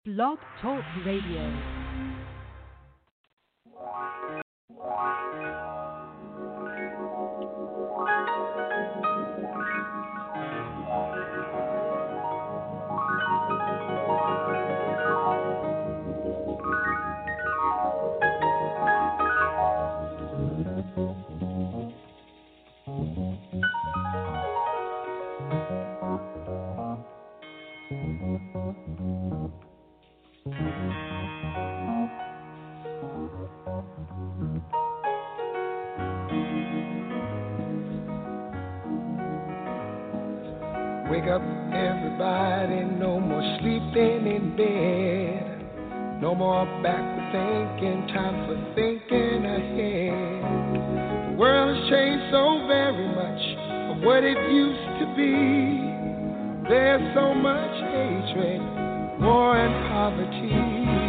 Blog Talk Radio. Wake up, everybody, no more sleeping in bed. No more backward thinking, time for thinking ahead. The world has changed so very much from what it used to be. There's so much hatred, war and poverty.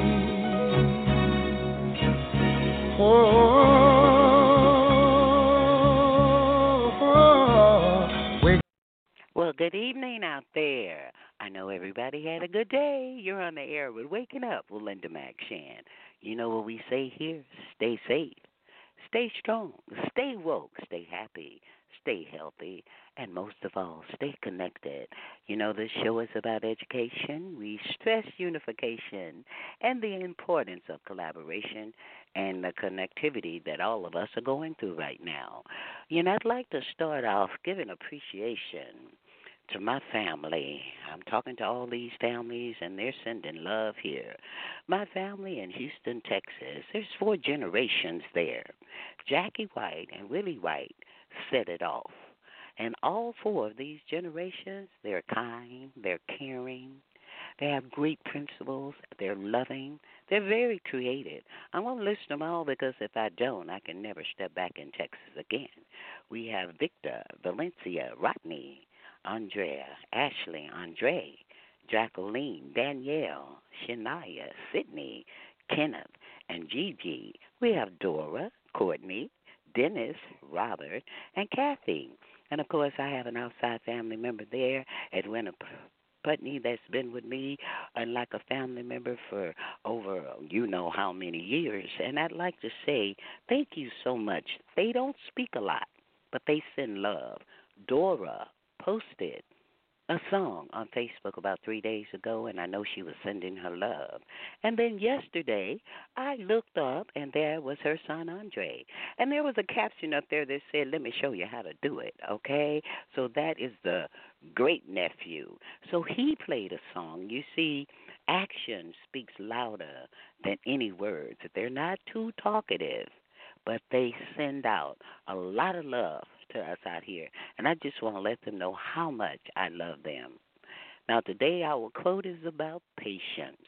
Well, good evening out there. I know everybody had a good day. You're on the air with Waking Up with Linda McShan. You know what we say here? Stay safe, stay strong, stay woke, stay happy, stay healthy, and most of all, stay connected. You know, this show is about education. We stress unification and the importance of collaboration and the connectivity that all of us are going through right now. You know, I'd like to start off giving appreciation to my family. I'm talking to all these families, and they're sending love here. My family in Houston, Texas, there's 4 generations there. Jackie White and Willie White set it off. And all 4 of these generations, they're kind, they're caring, they have great principles, they're loving, they're very creative. I want to list them all because if I don't, I can never step back in Texas again. We have Victor, Valencia, Rodney, Andrea, Ashley, Andre, Jacqueline, Danielle, Shania, Sydney, Kenneth, and Gigi. We have Dora, Courtney, Dennis, Robert, and Kathy. And, of course, I have an outside family member there, Edwina Putney, that's been with me and like a family member for over you know how many years. And I'd like to say thank you so much. They don't speak a lot, but they send love. Dora posted a song on Facebook about 3 days ago, and I know she was sending her love. And then yesterday, I looked up, and there was her son, Andre. And there was a caption up there that said, "Let me show you how to do it," okay? So that is the great nephew. So he played a song. You see, action speaks louder than any words. They're not too talkative, but they send out a lot of love to us out here, and I just want to let them know how much I love them. Now, today our quote is about patience.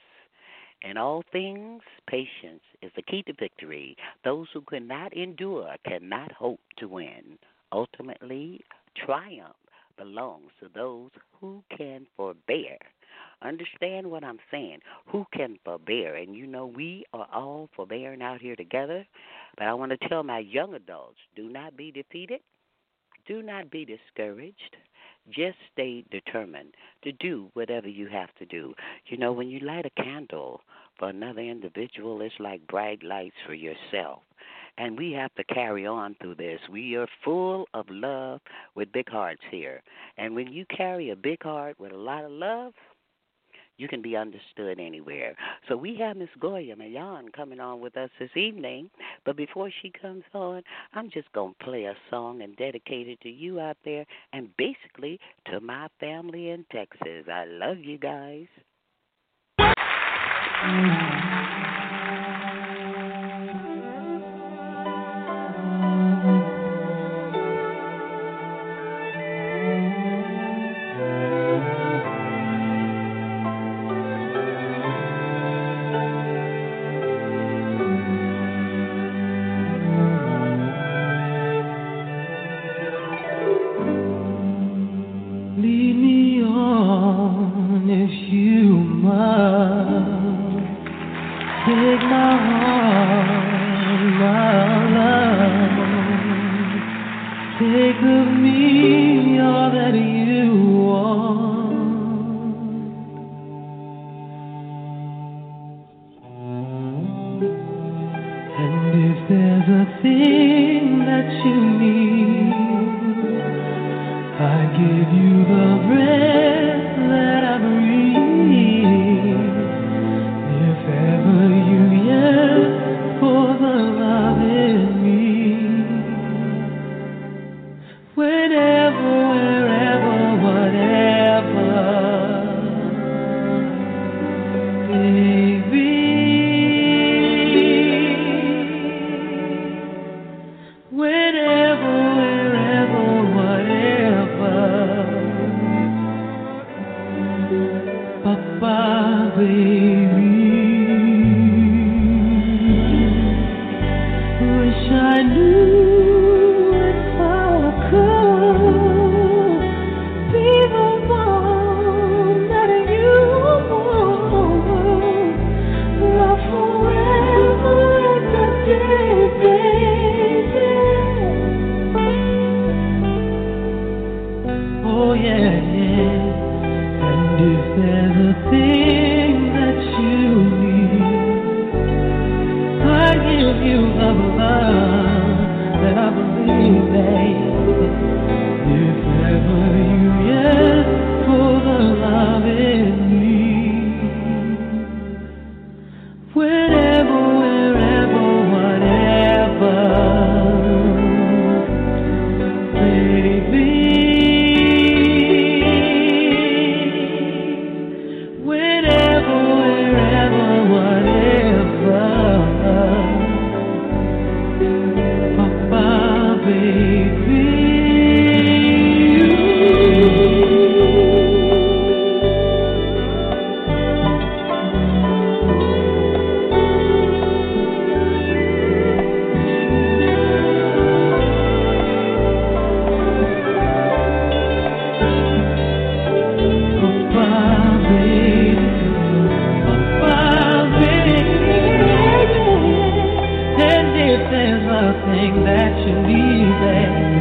In all things, patience is the key to victory. Those who cannot endure cannot hope to win. Ultimately, triumph belongs to those who can forbear. Understand what I'm saying? Who can forbear? And you know we are all forbearing out here together, but I want to tell my young adults, do not be defeated. Do not be discouraged. Just stay determined to do whatever you have to do. You know, when you light a candle for another individual, it's like bright lights for yourself. And we have to carry on through this. We are full of love with big hearts here. And when you carry a big heart with a lot of love, you can be understood anywhere. So we have Miss Goya Mayan coming on with us this evening. But before she comes on, I'm just going to play a song and dedicate it to you out there and basically to my family in Texas. I love you guys. Lead me on if you must. Take my heart, my love. Take of me all that you want. thing that you need. I give you the breath that I breathe. If ever you yearn for the love in me, whenever, wherever, whatever, baby. Whenever, wherever, whatever, Papa, baby. Wish I knew if I could be the one that you want. Love forever and a day, baby. Oh yeah, yeah. And if there's a thing that you need, I give you the love that I believe, baby. If ever you yearn for the love in me, whenever, wherever, whatever, baby. Whenever, wherever, whatever, Papa, baby. That you need, baby.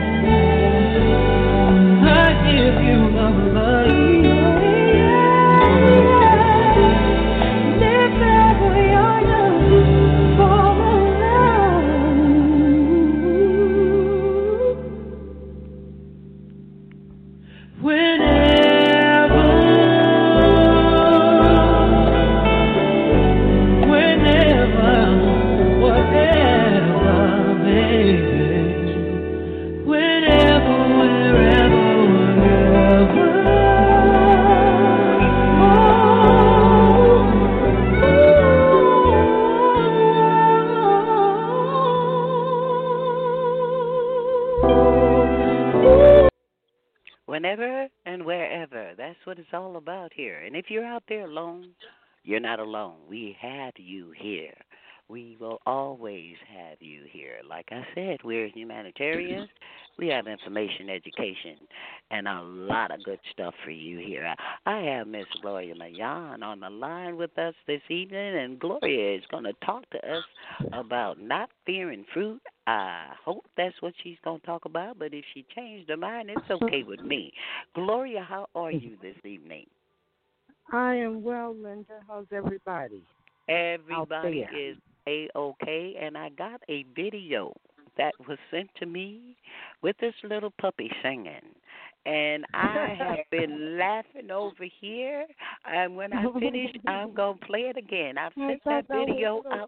I give you the love. If ever you're young for love, whenever, whenever, whatever, baby. Whenever, wherever, wherever. Whenever and wherever. That's what it's all about here. And if you're out there alone, you're not alone. We have you here. We will always have you here. Like I said, we're humanitarians. We have information, education, and a lot of good stuff for you here. I have Miss Gloria Mayan on the line with us this evening, and Gloria is going to talk to us about not fearing fruit. I hope that's what she's going to talk about, but if she changed her mind, it's okay with me. Gloria, how are you this evening? I am well, Linda. How's everybody? Everybody is A-OK, and I got a video that was sent to me with this little puppy singing. And I have been laughing over here. And when I finish, I'm going to play it again. I've sent that video out.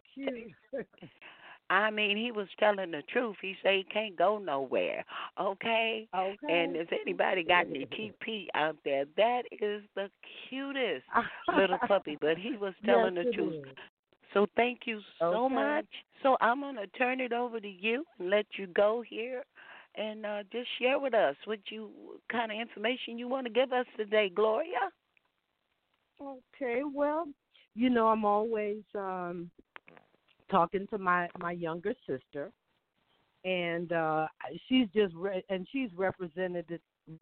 I mean, he was telling the truth. He said he can't go nowhere, okay? And if anybody got any TP out there, that is the cutest little puppy. But he was telling the truth. So thank you so much. So I'm going to turn it over to you and let you go here and just share with us what kind of information you want to give us today, Gloria. Okay, well, you know, I'm always talking to my younger sister, and she's just she's representative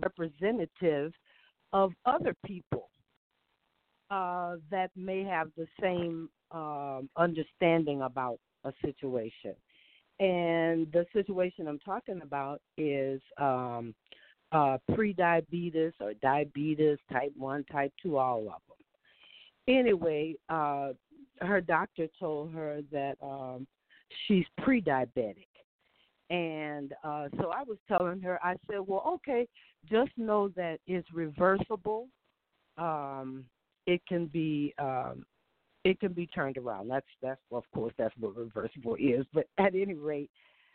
of other people that may have the same understanding about a situation. And the situation I'm talking about is pre-diabetes or diabetes, type 1, type 2, all of them. Anyway, her doctor told her that she's pre-diabetic. And so I was telling her, I said, well, okay, just know that it's reversible. Um, it can be turned around. That's well, of course that's what reversible is. But at any rate,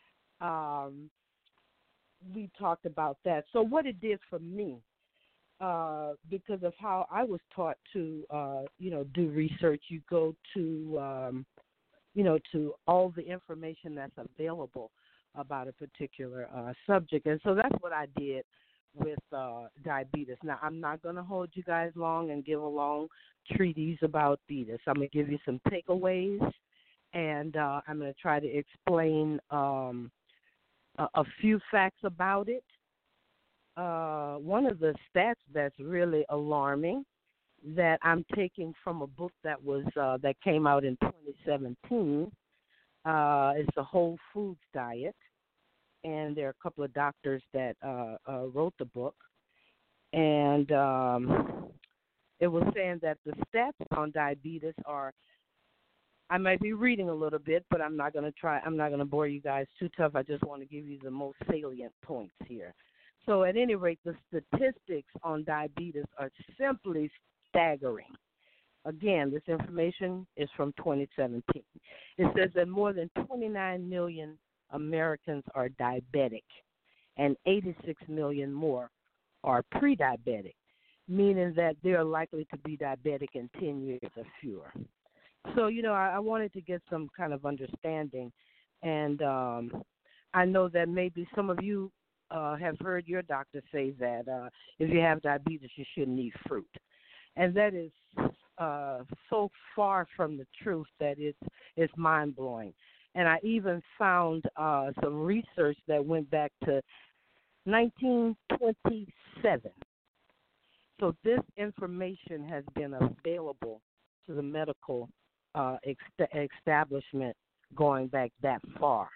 we talked about that. So what it did for me, because of how I was taught to, do research, you go to, to all the information that's available about a particular subject. And so that's what I did with diabetes. Now, I'm not going to hold you guys long and give a long treatise about diabetes. I'm going to give you some takeaways, and I'm going to try to explain a few facts about it. One of the stats that's really alarming that I'm taking from a book that was that came out in 2017 is the Whole Foods Diet, and there are a couple of doctors that wrote the book, and it was saying that the stats on diabetes are, I might be reading a little bit, but I'm not going to bore you guys too tough. I just want to give you the most salient points here. So at any rate, the statistics on diabetes are simply staggering. Again, this information is from 2017. It says that more than 29 million Americans are diabetic, and 86 million more are pre-diabetic, meaning that they are likely to be diabetic in 10 years or fewer. So, I wanted to get some kind of understanding, and I know that maybe some of you have heard your doctor say that if you have diabetes, you shouldn't eat fruit. And that is so far from the truth that it's mind-blowing. And I even found some research that went back to 1927. So this information has been available to the medical establishment going back that far.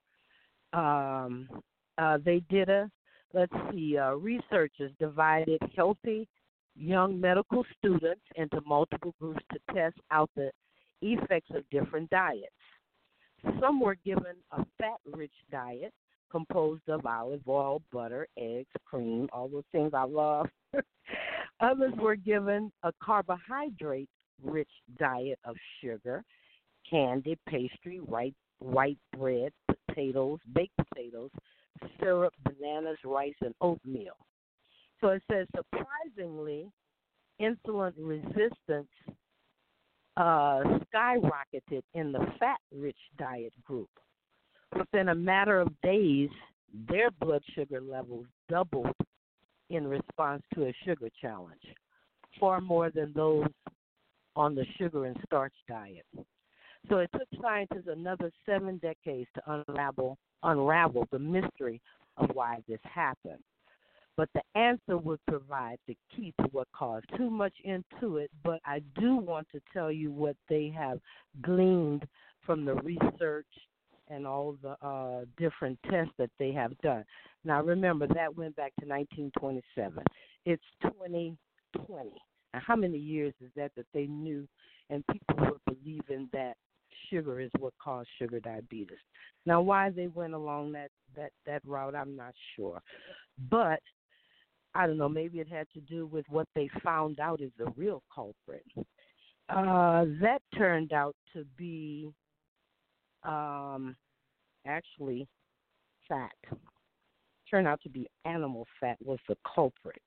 They did researchers divided healthy young medical students into multiple groups to test out the effects of different diets. Some were given a fat-rich diet composed of olive oil, butter, eggs, cream, all those things I love. Others were given a carbohydrate-rich diet of sugar, candy, pastry, white bread, potatoes, baked potatoes, syrup, bananas, rice, and oatmeal. So it says, surprisingly, insulin resistance skyrocketed in the fat-rich diet group. Within a matter of days, their blood sugar levels doubled in response to a sugar challenge, far more than those on the sugar and starch diet. So it took scientists another 7 decades to unravel the mystery of why this happened. But the answer would provide the key to what caused too much into it, but I do want to tell you what they have gleaned from the research and all the different tests that they have done. Now, remember, that went back to 1927. It's 2020. Now, how many years is that they knew and people were believing that sugar is what caused sugar diabetes? Now, why they went along that route, I'm not sure. But I don't know, maybe it had to do with what they found out is the real culprit. That turned out to be actually fat. Turned out to be animal fat was the culprit.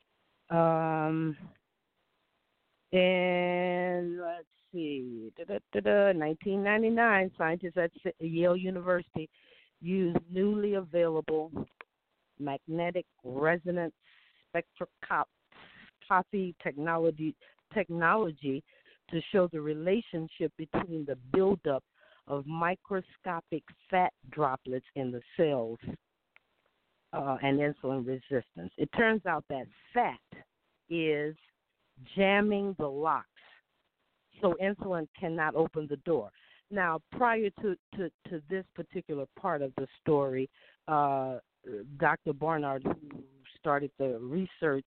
And let's see, 1999, scientists at Yale University used newly available magnetic resonance spectroscopy technology to show the relationship between the buildup of microscopic fat droplets in the cells and insulin resistance. It turns out that fat is jamming the locks, so insulin cannot open the door. Now, prior to this particular part of the story, Dr. Barnard, who started the research,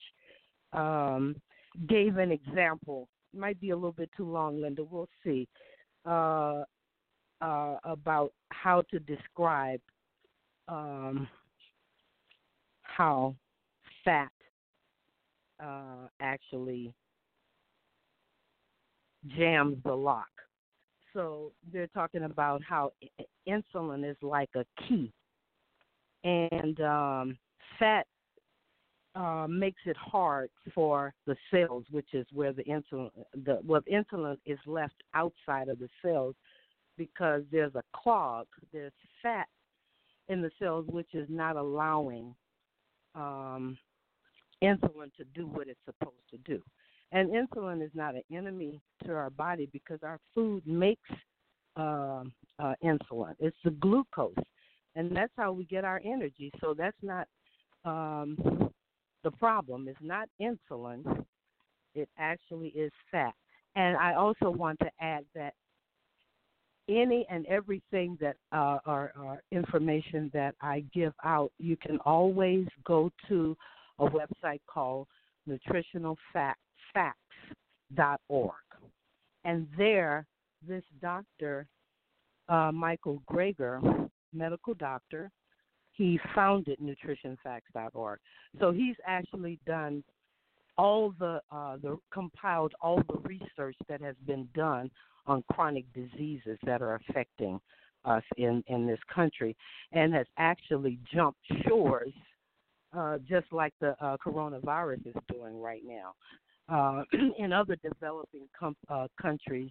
gave an example. It might be a little bit too long, Linda. We'll see. About how to describe um, how fat actually jams the lock. So they're talking about how insulin is like a key, and fat makes it hard for the cells, which is where insulin is left outside of the cells because there's a clog. There's fat in the cells, which is not allowing insulin to do what it's supposed to do. And insulin is not an enemy to our body because our food makes insulin. It's the glucose, and that's how we get our energy. So that's not the problem. It's not insulin. It actually is fat. And I also want to add that any and everything that are information that I give out, you can always go to a website called nutritionalfacts.org. And there, this doctor, Michael Greger, medical doctor, he founded nutritionfacts.org. So he's actually done compiled all the research that has been done on chronic diseases that are affecting us in this country, and has actually jumped shores, just like the coronavirus is doing right now. In other developing countries,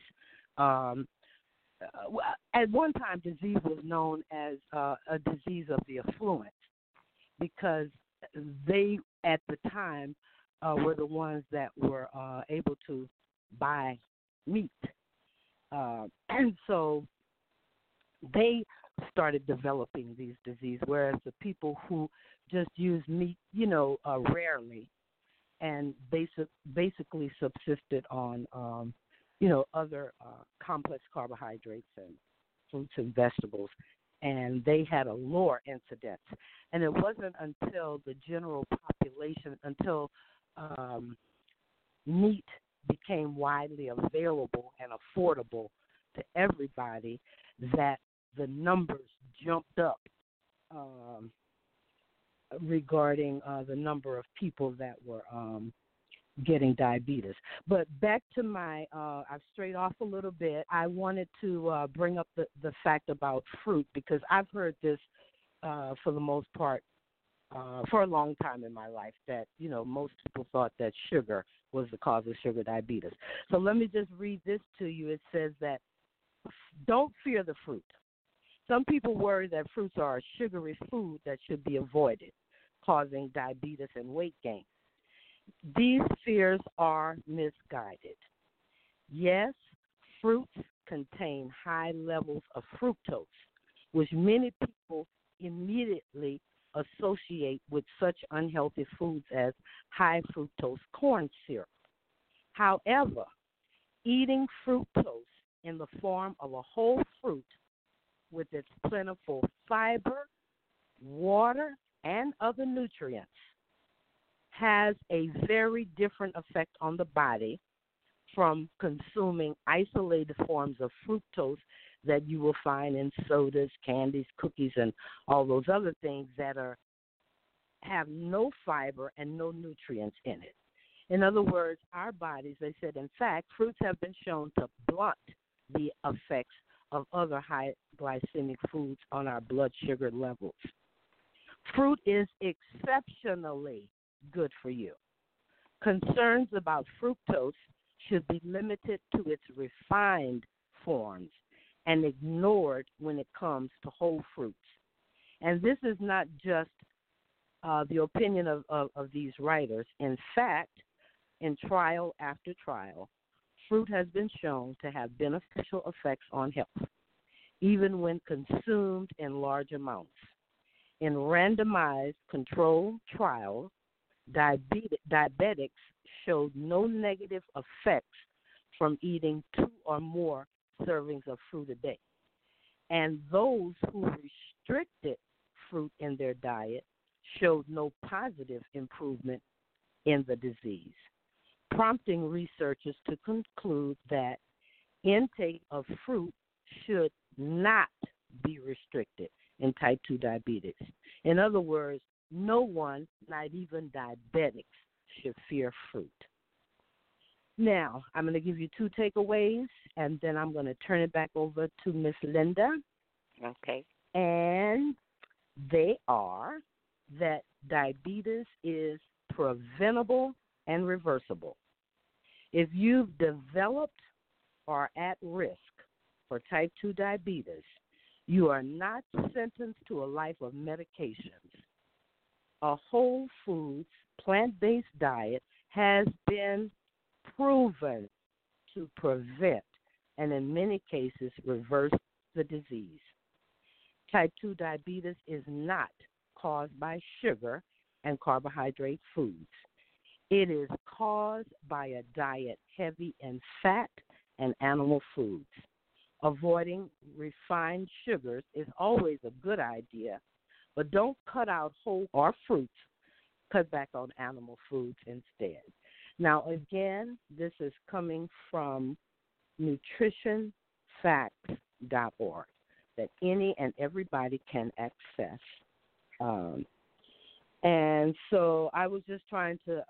at one time, disease was known as a disease of the affluent because they, at the time, were the ones that were able to buy meat. And so they started developing these diseases, whereas the people who just use meat, rarely, and basically subsisted on, other complex carbohydrates and fruits and vegetables, and they had a lower incidence. And it wasn't until the general population, until meat became widely available and affordable to everybody, that the numbers jumped up regarding the number of people that were getting diabetes. But back to my, I've strayed off a little bit. I wanted to bring up the fact about fruit because I've heard this for the most part for a long time in my life, that, most people thought that sugar was the cause of sugar diabetes. So let me just read this to you. It says that don't fear the fruit. Some people worry that fruits are a sugary food that should be avoided, causing diabetes and weight gain. These fears are misguided. Yes, fruits contain high levels of fructose, which many people immediately associate with such unhealthy foods as high fructose corn syrup. However, eating fructose in the form of a whole fruit with its plentiful fiber, water, and other nutrients has a very different effect on the body from consuming isolated forms of fructose that you will find in sodas, candies, cookies, and all those other things that have no fiber and no nutrients in it. In other words, our bodies, they said, in fact, fruits have been shown to blunt the effects of other high glycemic foods on our blood sugar levels. Fruit is exceptionally good for you. Concerns about fructose should be limited to its refined forms and ignored when it comes to whole fruits. And this is not just the opinion of these writers. In fact, in trial after trial, fruit has been shown to have beneficial effects on health, even when consumed in large amounts. In randomized controlled trials, diabetics showed no negative effects from eating 2 or more servings of fruit a day. And those who restricted fruit in their diet showed no positive improvement in the disease, prompting researchers to conclude that intake of fruit should not be restricted. in type 2 diabetes. In other words, no one, not even diabetics, should fear fruit. Now, I'm going to give you two takeaways, and then I'm going to turn it back over to Miss Linda. Okay. And they are that diabetes is preventable and reversible. If you've developed or are at risk for type 2 diabetes, you are not sentenced to a life of medications. A whole foods, plant-based diet has been proven to prevent and in many cases reverse the disease. Type 2 diabetes is not caused by sugar and carbohydrate foods. It is caused by a diet heavy in fat and animal foods. Avoiding refined sugars is always a good idea, but don't cut out whole or fruits. Cut back on animal foods instead. Now, again, this is coming from nutritionfacts.org that any and everybody can access. And so I was just trying to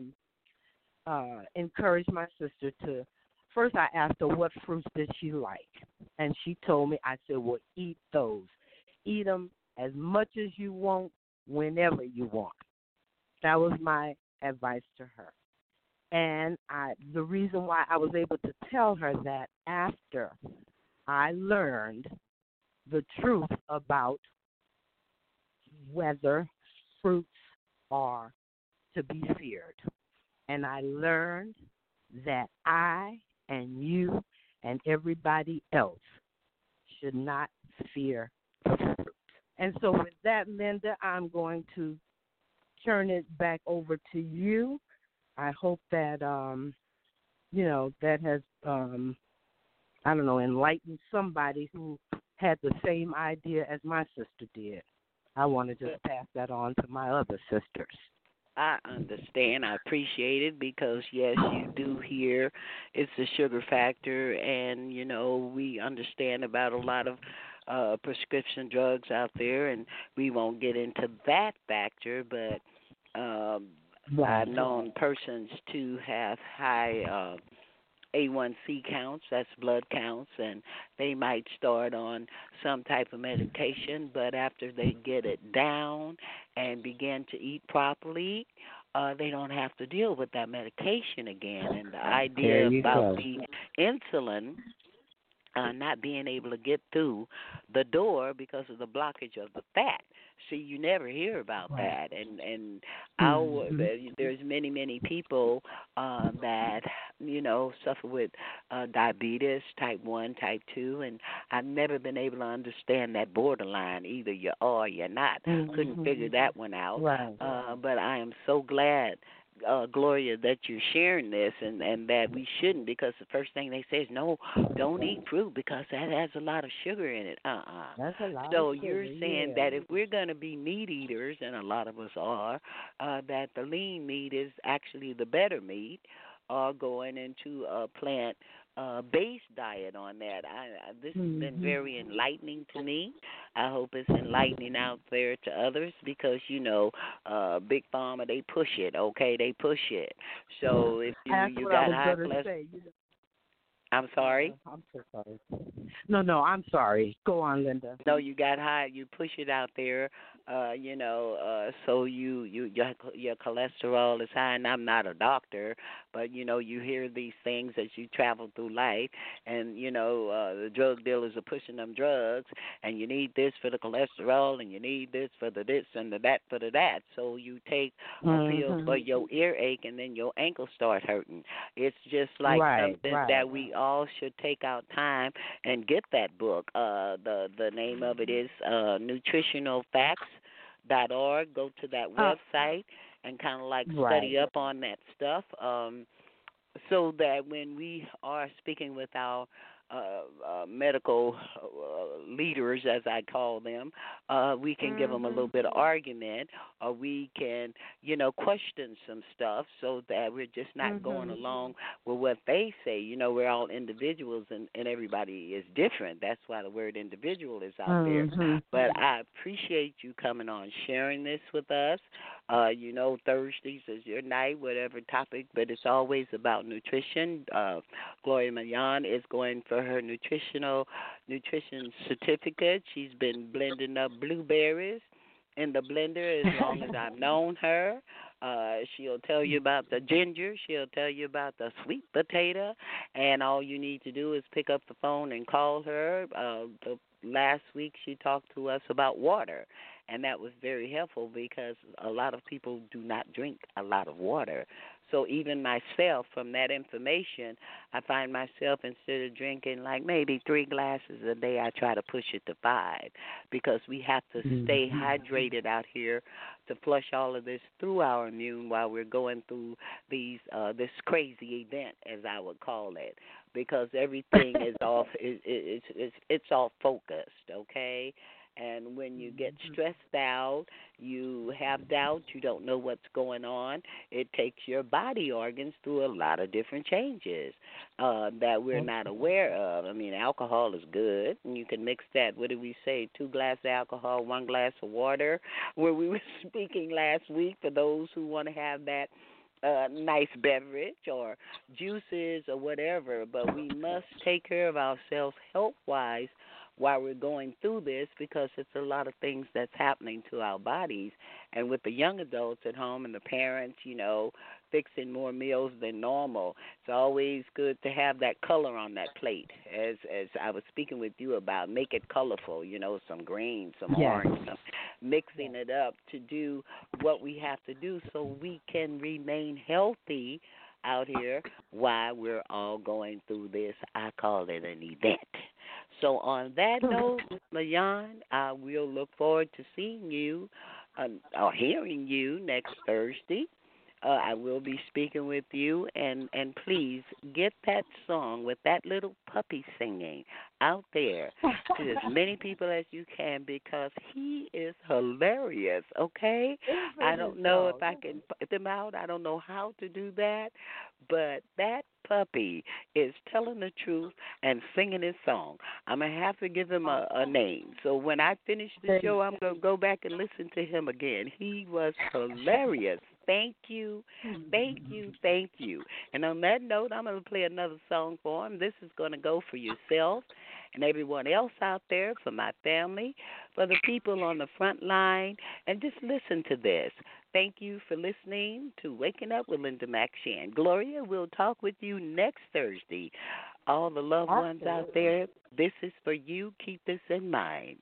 encourage my sister to, first I asked her what fruits did she like. And she told me, I said, well, eat those. Eat them as much as you want, whenever you want. That was my advice to her. And the reason why I was able to tell her that after I learned the truth about whether fruits are to be feared. And I learned that I and you and everybody else should not fear the fruit. And so with that, Linda, I'm going to turn it back over to you. I hope that, that has, enlightened somebody who had the same idea as my sister did. I want to just pass that on to my other sisters. I understand. I appreciate it because, yes, you do hear it's the sugar factor, and, we understand about a lot of prescription drugs out there, and we won't get into that factor, but I've known persons to have high A1C counts, that's blood counts, and they might start on some type of medication, but after they get it down and begin to eat properly, they don't have to deal with that medication again. And the idea about the insulin not being able to get through the door because of the blockage of the fat. See, you never hear about that, and there's many people that suffer with diabetes, type 1, type 2, and I've never been able to understand that borderline. Either you are or you're not. Couldn't figure that one out. But I am so glad, Gloria, that you're sharing this and that we shouldn't, because the first thing they say is, no, don't eat fruit because that has a lot of sugar in it. That's a lot so of sugar, you're saying that if we're going to be meat eaters, and a lot of us are, that the lean meat is actually the better meat, or going into a plant-based diet on that. This has been very enlightening to me. I hope it's enlightening out there to others because, Big Pharma, they push it, okay? They push it. So if you got high cholesterol. I'm sorry? I'm so sorry. No, I'm sorry. Go on, Linda. No, you got high. You push it out there, so your cholesterol is high. And I'm not a doctor, but, you hear these things as you travel through life. And, the drug dealers are pushing them drugs. And you need this for the cholesterol, and you need this for the this and the that for the that. So you take a pill for your earache, and then your ankles start hurting. It's just like something that we all should take out time and get that book. The name of it is nutritionalfacts.org. Go to that website and kind of study up on that stuff, so that when we are speaking with our medical leaders, as I call them, we can give them a little bit of argument, or we can, question some stuff so that we're just not going along with what they say. We're all individuals, and everybody is different. That's why the word individual is out there. But I appreciate you coming on, sharing this with us. Thursdays is your night, whatever topic, but it's always about nutrition. Gloria Mayan is going for her nutrition certificate. She's been blending up blueberries in the blender as long as I've known her. She'll tell you about the ginger. She'll tell you about the sweet potato. And all you need to do is pick up the phone and call her. Last week she talked to us about water. And that was very helpful because a lot of people do not drink a lot of water. So even myself, from that information, I find myself, instead of drinking like maybe 3 glasses a day, I try to push it to 5 because we have to stay hydrated out here to flush all of this through our immune while we're going through this crazy event, as I would call it, because everything is off. It's all focused, okay? And when you get stressed out, you have doubt, you don't know what's going on, it takes your body organs through a lot of different changes that we're not aware of. I mean, alcohol is good, and you can mix that, what did we say, 2 glasses of alcohol, 1 glass of water, where we were speaking last week for those who want to have that nice beverage or juices or whatever. But we must take care of ourselves health-wise while we're going through this, because it's a lot of things that's happening to our bodies. And with the young adults at home and the parents, fixing more meals than normal, it's always good to have that color on that plate. As I was speaking with you about, make it colorful, some green, some orange, some mixing it up to do what we have to do so we can remain healthy out here while we're all going through this. I call it an event. So on that note, Mayan, I will look forward to seeing you or hearing you next Thursday. I will be speaking with you, and please get that song with that little puppy singing out there to as many people as you can, because he is hilarious, okay? I don't know if I can put them out. I don't know how to do that, but that puppy is telling the truth and singing his song. I'm going to have to give him a name. So when I finish the show, I'm going to go back and listen to him again. He was hilarious. Thank you, thank you, thank you. And on that note, I'm going to play another song for him. This is going to go for yourself and everyone else out there, for my family, for the people on the front line, and just listen to this. Thank you for listening to Waking Up with Linda McShan. Gloria, we'll talk with you next Thursday. All the loved ones out there, this is for you. Keep this in mind.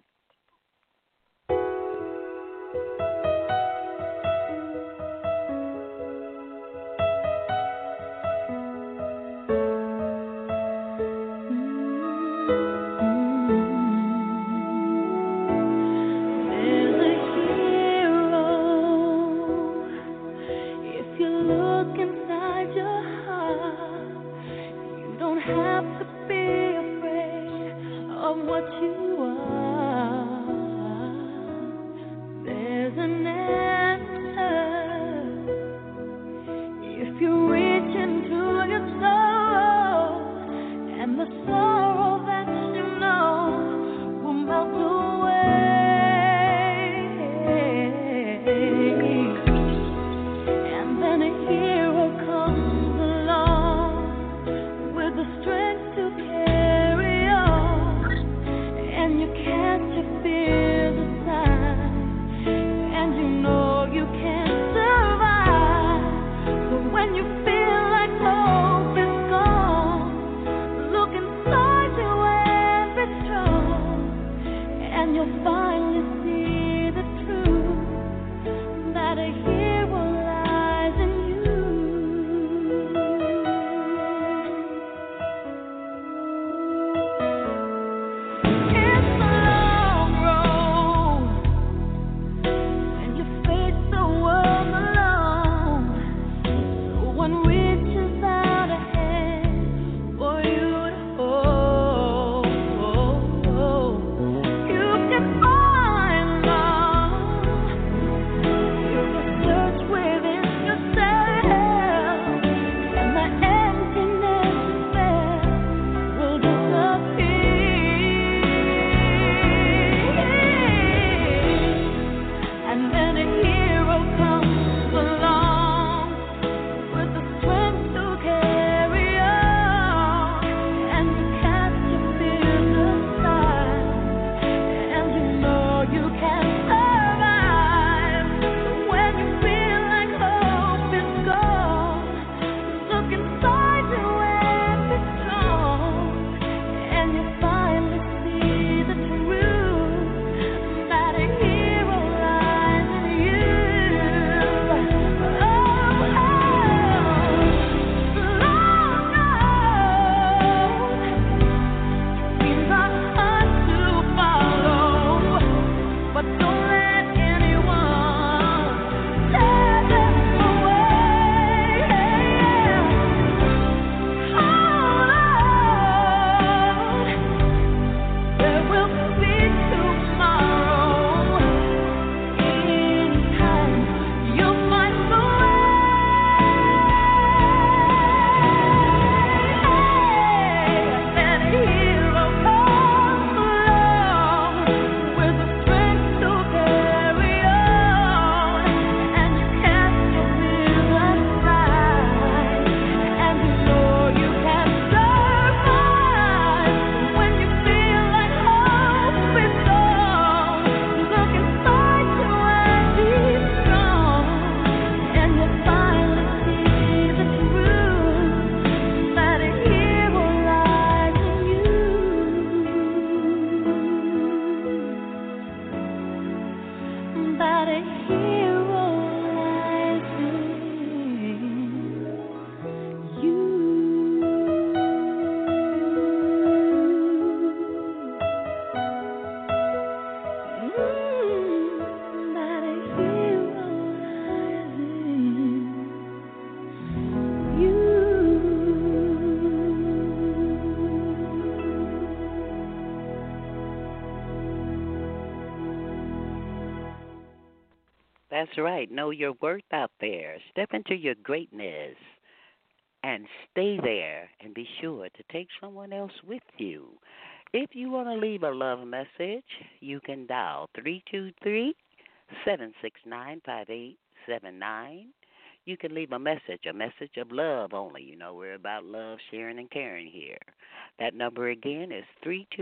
That's right. Know your worth out there. Step into your greatness and stay there and be sure to take someone else with you. If you want to leave a love message, you can dial 323-769-5879. You can leave a message of love only. You know, we're about love, sharing, and caring here. That number again is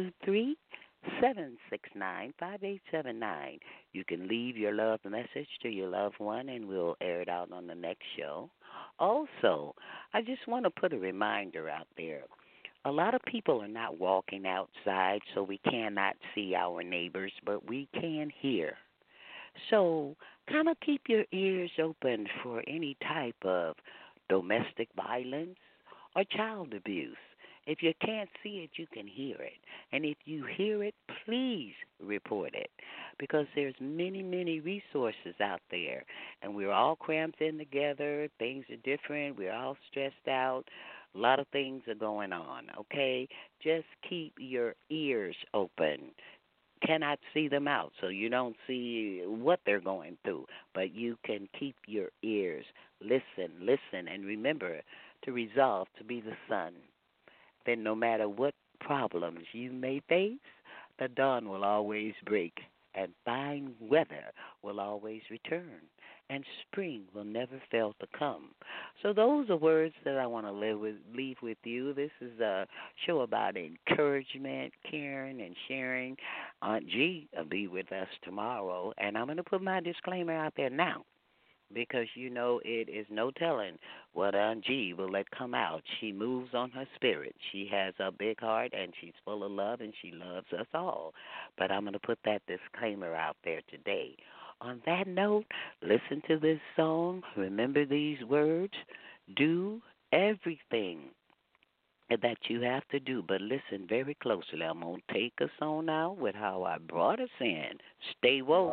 323-769-5879. You can leave your love message to your loved one, and we'll air it out on the next show. Also, I just want to put a reminder out there. A lot of people are not walking outside, so we cannot see our neighbors, but we can hear. So kind of keep your ears open for any type of domestic violence or child abuse. If you can't see it, you can hear it. And if you hear it, please report it, because there's many, many resources out there. And we're all cramped in together. Things are different. We're all stressed out. A lot of things are going on, okay? Just keep your ears open. Cannot see them out, so you don't see what they're going through, but you can keep your ears. Listen, and remember to resolve to be the sun. Then no matter what problems you may face, the dawn will always break, and fine weather will always return, and spring will never fail to come. So those are words that I want to leave with you. This is a show about encouragement, caring, and sharing. Aunt G will be with us tomorrow, and I'm going to put my disclaimer out there now, because, you know, it is no telling what Aunt G will let come out. She moves on her spirit. She has a big heart, and she's full of love, and she loves us all. But I'm going to put that disclaimer out there today. On that note, listen to this song. Remember these words. Do everything that you have to do, but listen very closely. I'm going to take us on out with how I brought us in. Stay woke.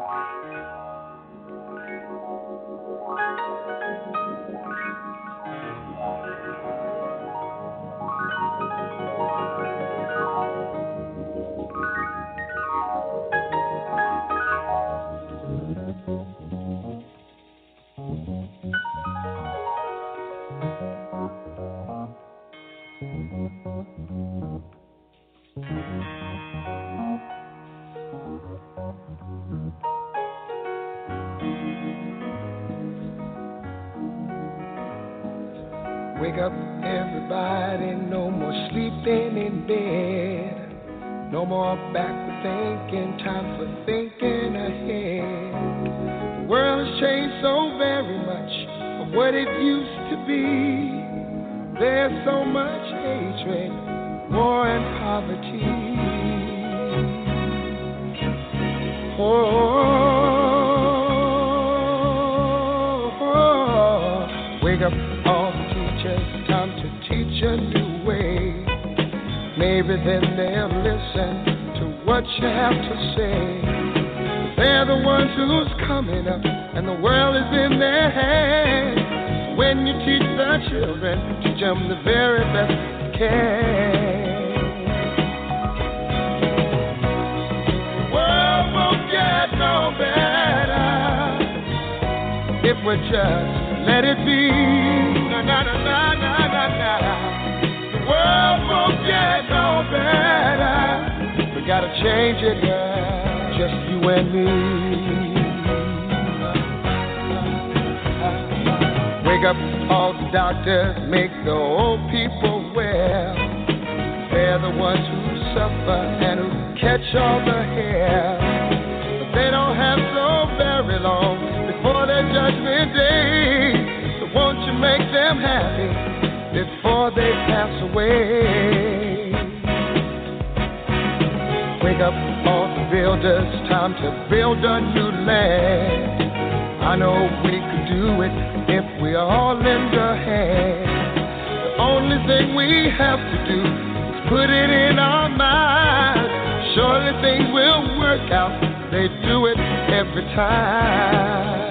Wake up, everybody, no more sleeping in bed. No more backward thinking, time for thinking ahead. The world has changed so very much from what it used to be. There's so much hatred war and poverty. Wake up all the teachers, time to teach a new way. Maybe then they'll listen to what you have to say. They're the ones who's coming up, and the world is in their hands. When you teach the children, teach them the very best you can. The world won't get no better if we just let it be. Na na na na na na na. The world won't get no better. We gotta change it, girl. Just you and me. Wake up all the doctors, make the old people well. They're the ones who suffer and who catch all the hair. But they don't have so very long before their judgment day. So won't you make them happy before they pass away? Wake up all the builders, time to build a new land. I know we could do it if we all lend a hand. The only thing we have to do is put it in our minds. Surely things will work out. They do it every time.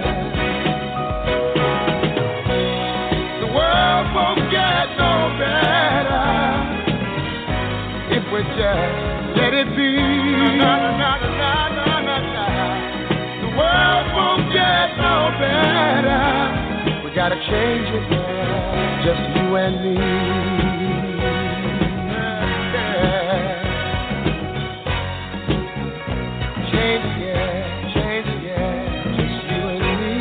The world won't get no better if we just let it be. Na, na, na, na, na, na, na. The world won't get no better. We gotta change it, girl. Just you and me. Yeah. Change it, yeah. Change it, yeah. Just you and me.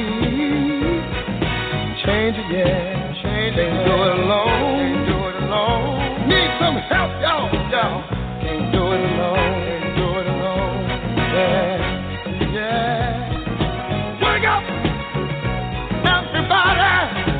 Change it, yeah. Change it. Can't do it alone. Can't do it alone. Need some help, y'all. Can't do it alone. Can't do it alone. Yeah. Yeah. Wake up, everybody.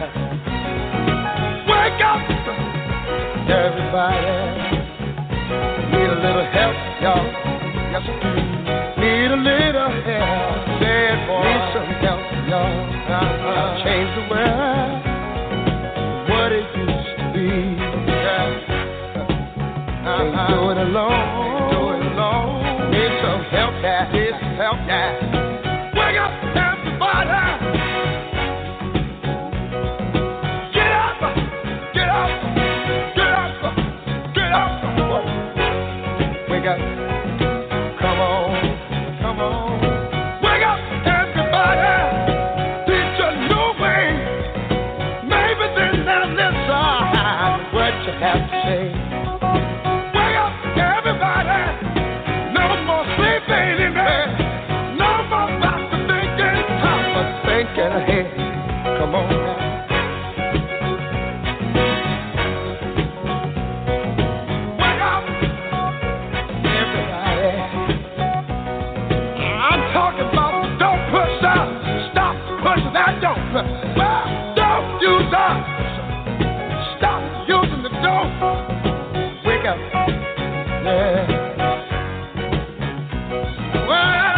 Wake up, everybody. Need a little help, y'all. Yes, we do. Need a little help. Say it, boy. Need some help, y'all. Change the world. What it used to be. Yeah. Can't do it alone. Can't do it alone. Need some help, yeah. Need some help, yeah. Wake up, everybody. Get up, get up, get up, get up. Wake up. Come on, come on. Wake up, everybody. Teach a new way. Maybe then they'll listen what you have to say. Wake up, everybody. No more sleeping in bed. No more about to thinking. Time for thinking ahead. Come on now. Wake up, everybody. I'm talking about don't push up. Stop pushing that dope. Don't use us. Stop using the dope. Wake up. Yeah. Well.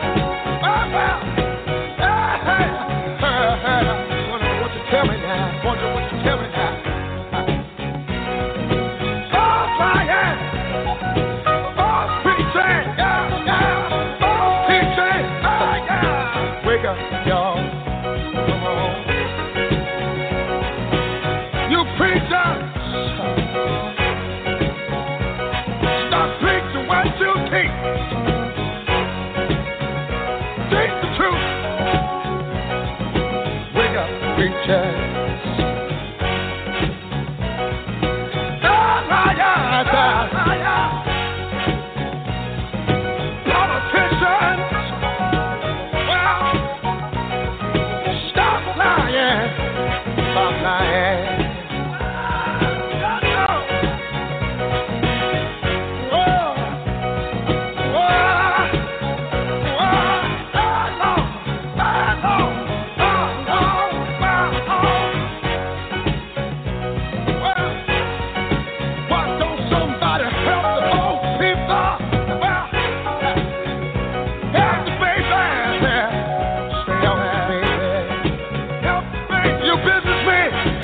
Hey. What you tell me now? What you tell me now? False lying. False preaching. Yeah. False teaching. Yeah. Wake up, y'all. Come on. You preachers. Stop preaching what you teach.